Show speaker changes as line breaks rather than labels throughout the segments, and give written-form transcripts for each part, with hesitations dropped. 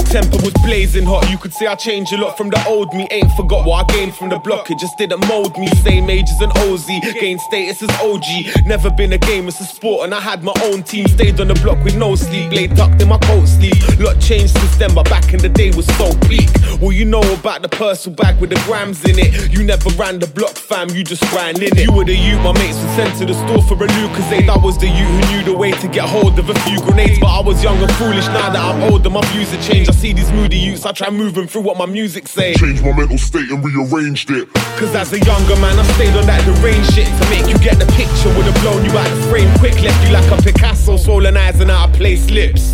temper was blazing hot. You could say I changed a lot from the old me. Ain't forgot what I gained from the block, it just didn't mold me. Same age as an OZ, gained status as OG. Never been a game, it's a sport, and I had my own team. Stayed on the block with no sleep, blade tucked in my coat sleeve. Lot changed since then, but back in the day was so peak. Well, you know about the Purcell bag with the grams in it. You never ran the block, fam, you just ran in it. You were the youth my mates were sent to the store for a Lucozade. I was the youth who knew the way to get hold of a few grenades. But I was young and foolish, now that I'm older, my views have changed. I see these moody youths, I try moving through what my music say.
Changed my mental state and rearranged it.
Cause as a younger man, I stayed on that deranged shit to make you get the picture. Would've blown you out the frame quick, left you like a Picasso, swollen eyes and out of place lips.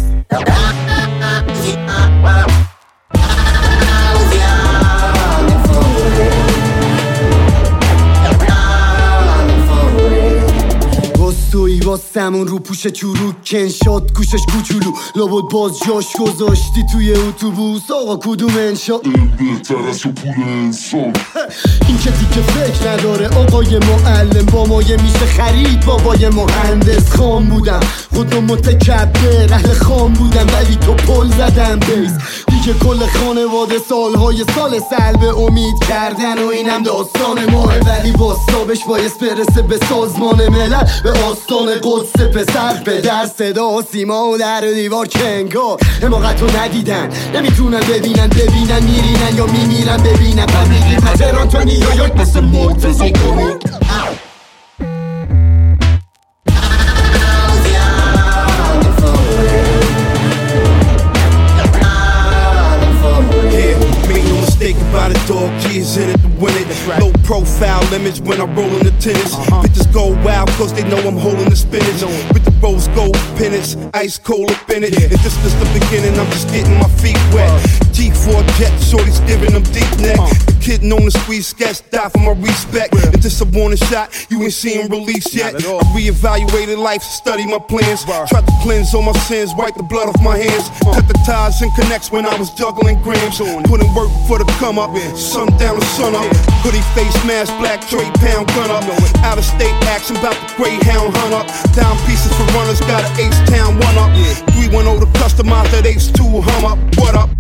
توی واسمون رو پوش چروک کن شد گوشش کوچولو لابد باز جاش گذاشتی توی اتوبوس آقا کدوم انشا
بهتر از تو پول انسان
این که دیگه فکر نداره آقای معلم با مایه میشه خرید بابای مهندس خام بودم خودم متکبر اهل خام بودم ولی تو پل زدم بیس دیگه کل خانواده سالهای سال سلب امید کردن و اینم داستان ماه ولی باستابش باید برسه به سازمان ملل به آستان قدس پسر پدر صدا و سیما و در دیوار کنگار حماقتو ندیدن نمیتونن ببینن میرینن یا میمیرن ببینن فهمیدی تهران تو نیویورک مثل مرتضی کنید
About it, dog years in it to win it. Low profile limits when I roll in the tennis. Bitches go wild cause they know I'm holding the spinach. With the rose gold pennants, ice cold up in it. If this is the beginning, I'm just getting my feet wet. G4 jet, shorty's giving them deep neck. The kid known to squeeze sketch, die for my respect. If this a warning shot, you ain't seen release yet. I reevaluated life, study my plans. Tried to cleanse all my sins, wipe the blood off my hands. Cut the ties and connects when I was juggling grams. Putting work for the come up, sun down to sun up. Hoodie face mask, black tray pound gun up. Out of state action, about the Greyhound hunt up. Down pieces for runners, got an Ace Town 1 up. 310 to customize that Ace 2 hum up. What up?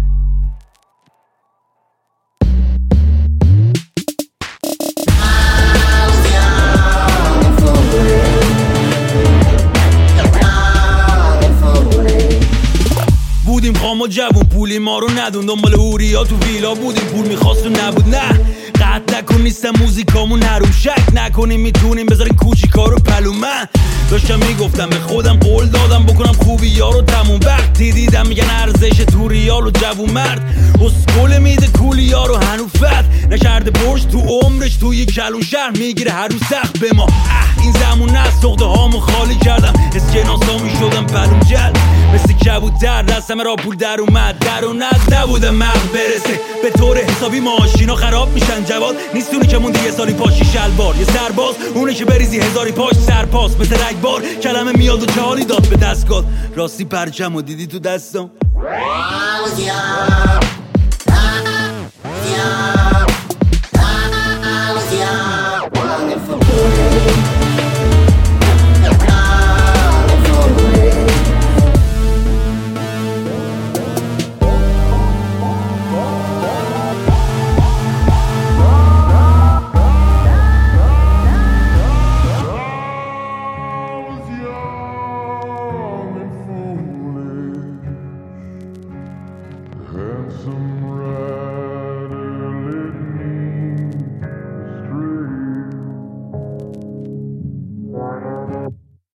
بودیم خام و جوون پولی ما رو ندون دنبال هوریا تو ویلا بودیم پول میخواست و نبود نه قطع نکن نیستم موزیکامون حروم شک نکنیم میتونیم بذاریم کوچیکا رو پلو من داشتم میگفتم به خودم قول دادم بکنم خوبی ها رو تموم وقتی دیدم میگن ارزش تو ریال و جوون مرد اسکول میده کولی ها رو هنو فت نکرده برش تو عمرش توی کلون شهر میگیره هر روز سخت به ما این زمون نه سخته هامو خالی کردم اسکناسا میشدم پلوم جد مثل کبوتر دستم را پول در اومد در و نبودم مغز برسه به طور حسابی ماشینا خراب میشن جواد نیستونی که موندی یه سالی پاشی شلوار یه سرباز اونه که بریزی هزاری پاش سرپاس مثل رگبار کلمه میاد و چهاری داد به دستگاه راستی پرچم و دیدی تو دستم